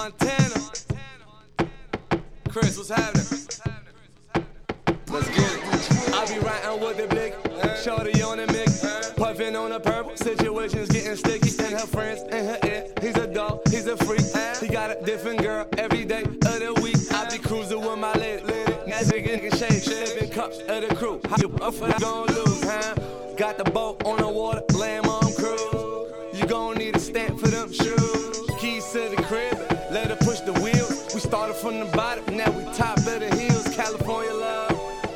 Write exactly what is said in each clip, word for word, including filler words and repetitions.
Montana. Chris, what's happening? Let's get it. I be riding with the blick, shorty on the mix, puffin' on the purple. Situations getting sticky, and her friends in her ear. He's a dog, he's a freak. He got a different girl every day of the week. I be cruising with my lady, that nigga nigga shake, sipping cups of the crew. How you up for that gon' lose, huh? Got the boat on the water, lamb on cruise. You gon' need a stamp for them shoes. Keys to the crib, let her push the wheels. We started from the bottom, now we top of the hills. California love,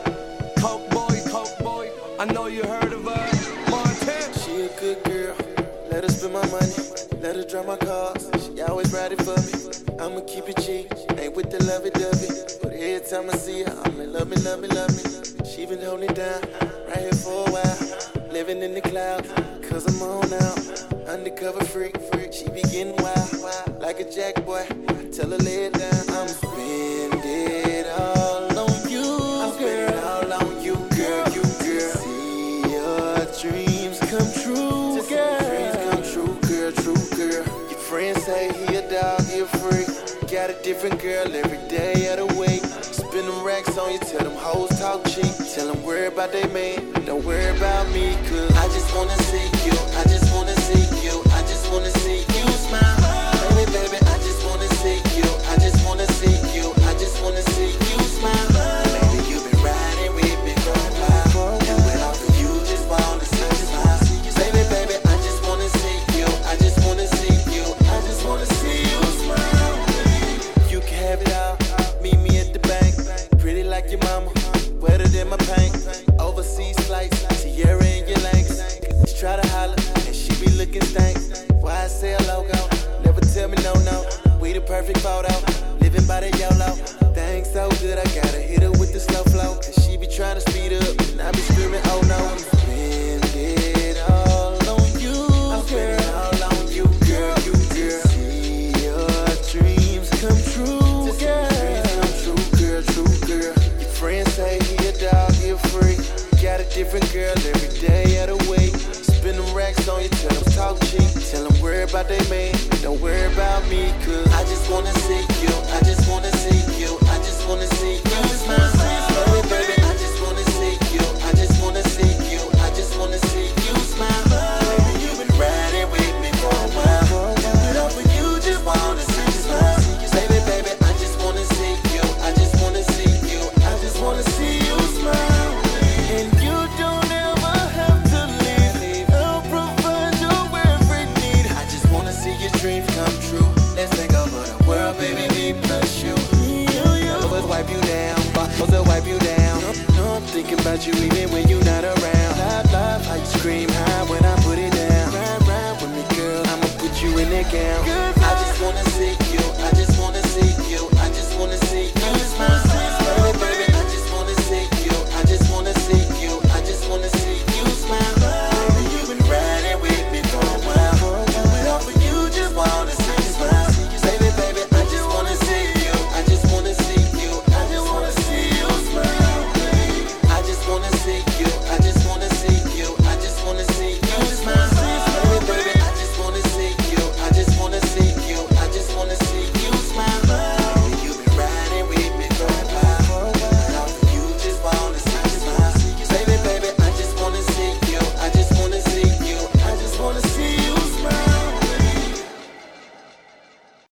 Coke boy, Coke boy. I know you heard of her, Montana. She a good girl, let her spend my money, let her drive my cars. She always ride it for me. I'ma keep it cheap, ain't with the lovey-dovey. But every time I see her, I'm in love me, love me, love me. She been holding it down, right here for a while. Living in the clouds, cause I'm on out. Undercover freak, freak. She be getting wild, wild, like a jack boy. Tell her lay it down. I'm spend it all on you. I'm spend it all on you, girl, you girl. See your dreams come true, girl. Dreams come true, girl, true girl. Your friends say he a dog, he a freak. Got a different girl every day of the week. Spin them racks on you, tell them hoes talk cheap. Tell them worry about they man, don't worry about me. Cause I just wanna see you, I just wanna see you, I just wanna see you smile. Baby, baby, I just wanna see you, I just wanna see you, I just wanna see you smile. Baby, you been riding with me for a while. Do it all for you, just wanna see you smile. Baby, baby, I just wanna see you, I just wanna see you, I just wanna see you smile. You can have it all, meet me at the bank. Pretty like your mama, wetter than my paint. Overseas flights, Sierra and your legs. She try to holler, and she be looking stank. Why I say a logo, never tell me no, no. We the perfect photo, living by the YOLO. Things so good, I gotta hit her with the slow flow. Cause she be trying to speed up, and I be screaming, oh no. I'm spend it all on you. I'm spend it all on you, girl, you girl. See your dreams come true, girl. Dreams come true, girl, true girl. Your friends say he a dog, he a freak. Got a different girl every day of the week. Spin them racks on you, tell them talk cheap. Tell them worry about they man, don't worry about me. Cause I just wanna see you, I just wanna see you, I just wanna see you smile.